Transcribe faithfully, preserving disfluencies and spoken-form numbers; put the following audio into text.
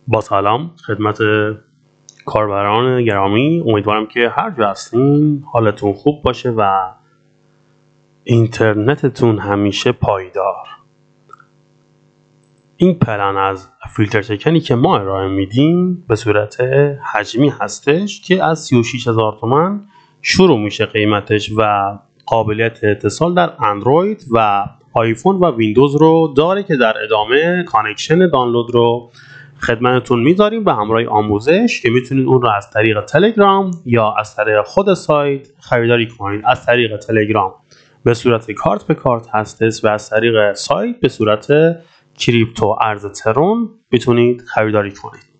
با سلام خدمت کاربران گرامی، امیدوارم که هر جا هستین حالتون خوب باشه و اینترنتتون همیشه پایدار. این پلن از فیلتر چکنی که ما ارائه میدیم به صورت حجمی هستش که از سی و شش هزار تومان شروع میشه قیمتش و قابلیت اتصال در اندروید و آیفون و ویندوز رو داره که در ادامه کانکشن دانلود رو خدمتتون میذاریم به همراه آموزش که میتونید اون رو از طریق تلگرام یا از طریق خود سایت خریداری کنید. از طریق تلگرام به صورت کارت به کارت هستش و از طریق سایت به صورت کریپتو ارز ترون میتونید خریداری کنید.